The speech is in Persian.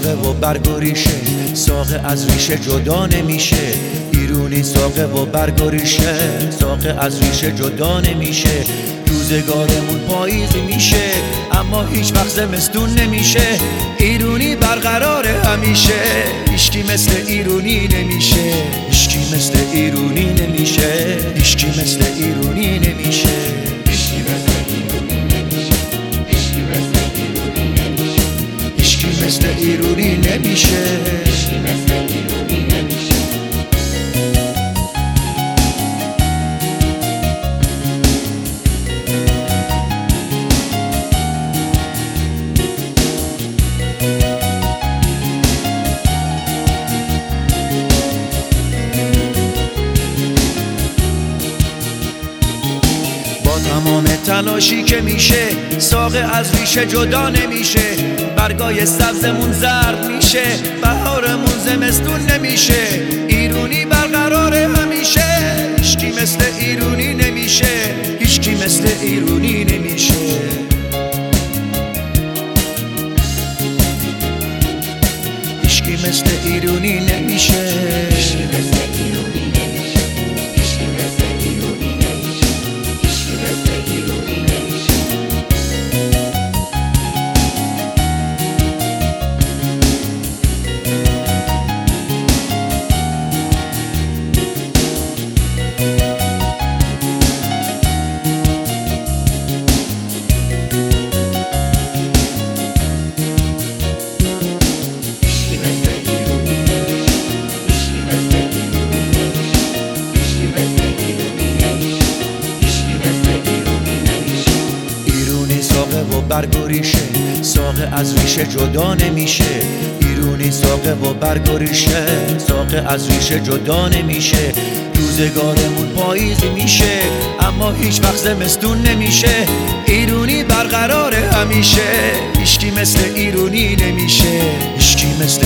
ساقه و برگ و ریشه، ساقه از ریشه جدا نمیشه. ایرونی ساقه و برگ و ریشه، ساقه از ریشه جدا نمیشه. روزگارمون پاییزی میشه اما هیچ وقت زمستون نمیشه. ایرونی برقراره همیشه، هیچکی مثل ایرونی نمیشه. هیچکی مثل ایرونی نمیشه. هیچکی مثل ایرونی نمیشه. هیچکی مثل ایرونی نمیشه. تمام تلاشی که میشه ساقه از ریشه جدا نمیشه. برگای سبزمون زرد میشه، بهارمون زمستون نمیشه. ایرونی برقراره همیشه، هیچکی مثل ایرونی نمیشه. هیچکی مثل ایرونی نمیشه. هیچکی مثل ایرونی نمیشه. و برگ و ریشه، ساقه از ریشه جدا نمیشه. ایرونی ساقه و برگ و ریشه، ساقه از ریشه جدا نمیشه. روزگارمون پاییزی میشه اما هیچ وقت زمستون نمیشه. ایرونی برقراره همیشه، هیچکی مثل ایرونی نمیشه. هیچکی مثل